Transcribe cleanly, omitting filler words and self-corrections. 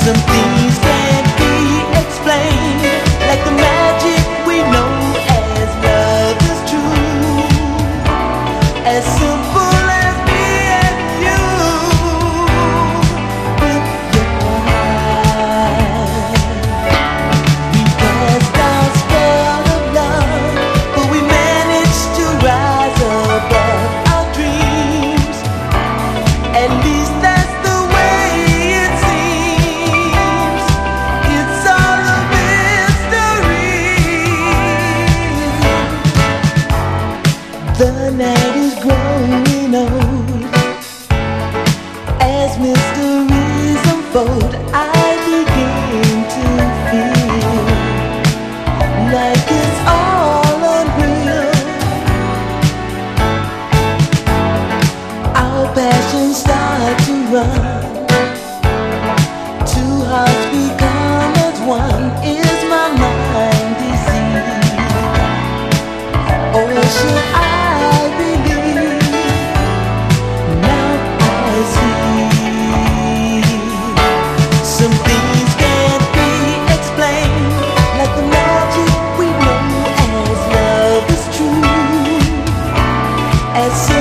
Some things can't be explained, like the magic we know as love is true, as simple as me and you. With your heart, we passed our spell of love, but we managed to rise above our dreams. At least that's the way it seems. It's all a mystery. The night is growing old. As mysteries unfold, I begin to feel like it's all unreal. Our passions start to run. Two hearts become as one. Is my mind deceived? Or should I believe? Now I see. Some things can't be explained, like the magic we know as love is true, as